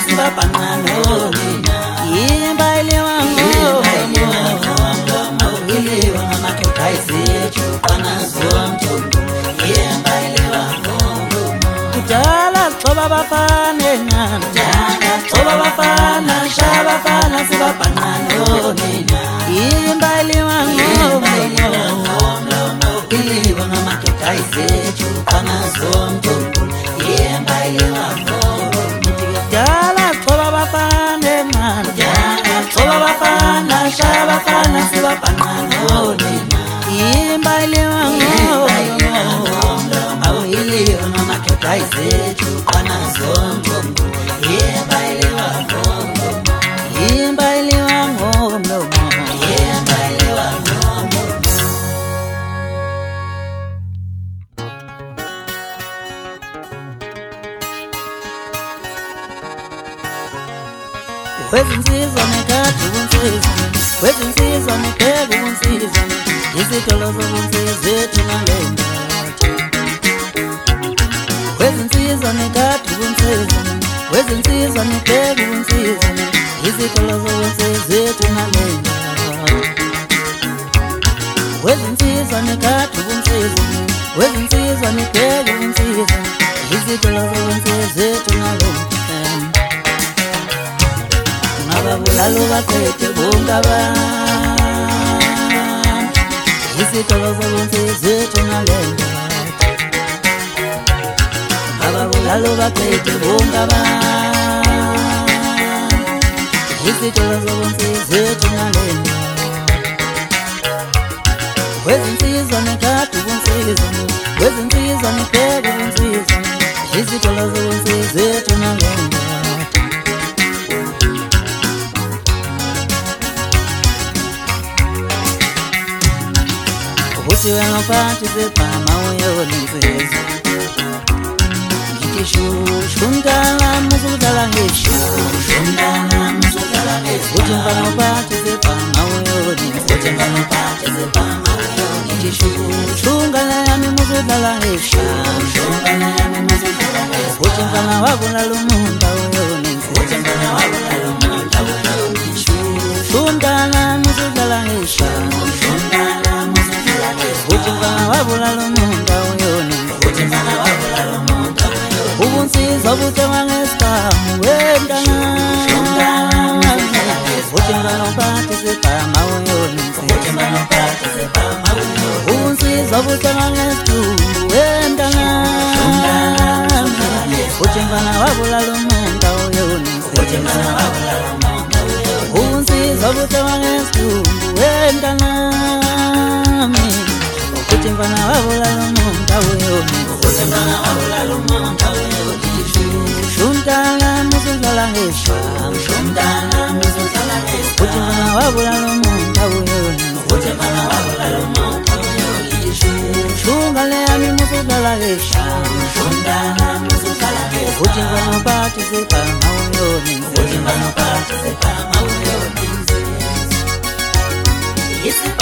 sibabhanqano yimbaliwa ngiliwa ngamadoda izethu qanazomthundu yimbaliwa kudala xoba bafana encane xoba bafana shabafana sibabhanqano yimbaliwa ngiliwa ngamadoda izethu qanazomthundu yimbaliwa shabafana sibabhanqano yimbaliwa awuyiliwa ngamadoda izethu qanazomthundu yimbaliwa yimbaliwa ngomlomo yimbaliwa ngomlomo wezinsizwa nekade unsizwa wezinsizwa nekade unsizwa izitolo zobunsizwa zethu ngalenda wezinsizwa nekade unsizwa wezinsizwa nekade unsizwa izitolo zobunsizwa zethu ngalenda wezinsizwa nekade unsizwa wezinsizwa nekade unsizwa izitolo zobunsizwa zethu ngalenda ababulalo baqede bongaba izitolo zobunsizwa zethu ngalenda ababulalo baqede bongaba izitolo zobunsizwa zethu ngalenda wezinsizwa nekade ubunsizwa wezinsizwa nekade ubunsizwa izitolo zobunsizwa zethu ngalenda uthi wena phansi sepama uyoninsizwa ngithi shushundala musudlala ngeshundala musudlala ngeshundala uthi mfana phansi sepama uyoninsizwa uthi mfana phansi sepama uyoninsizwa ngithi shushungala yami musudlala ngeshundala yami musudlala ngeshundala uthi mfana wabulala umuntu uyoninsizwa uthi mfana wabulala umuntu uyoninsizwa shundala musudlala ngeshundala uthi mfana wabulala umuntu uyoninsizwa uthi mfana wabulala umuntu uyoninsizwa ubunsizwa buthengwa ngesibhamu wentana uthi mfana uphathe isibhamu uyoninsizwa uthi mfana uphathe isibhamu ubunsizwa buthengwa ngesithumbu wentana uthi mfana wabulala umuntu uyoninsizwa uthi mfana wabulala umuntu uyoninsizwa ubunsizwa buthengwa ngesithumbu wentana uthi mfana wabulala umuntu uyoninsizwa uthi mfana wabulala umuntu uyoninsizwa shundala musudlala ngeshundala shundala musudlala ngeshundala uthi mfana wabulala umuntu uyoninsizwa uthi mfana wabulala umuntu uyoninsizwa shungale yami musudlala ngeshundala shundala musudlala ngeshundala uthi mfana uphathe isibhamu uyoninsizwa uthi mfana uphathe isibhamu uyoninsizwa